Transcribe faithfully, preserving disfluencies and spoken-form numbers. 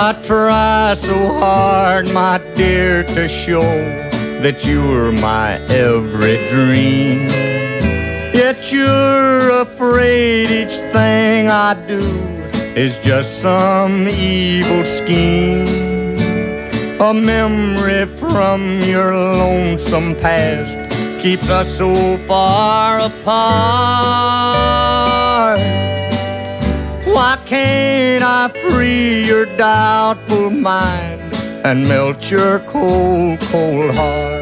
I try so hard, my dear, to show that you're my every dream. Yet you're afraid each thing I do is just some evil scheme. A memory from your lonesome past keeps us so far apart. Why can't I free your doubtful mind and melt your cold, cold heart?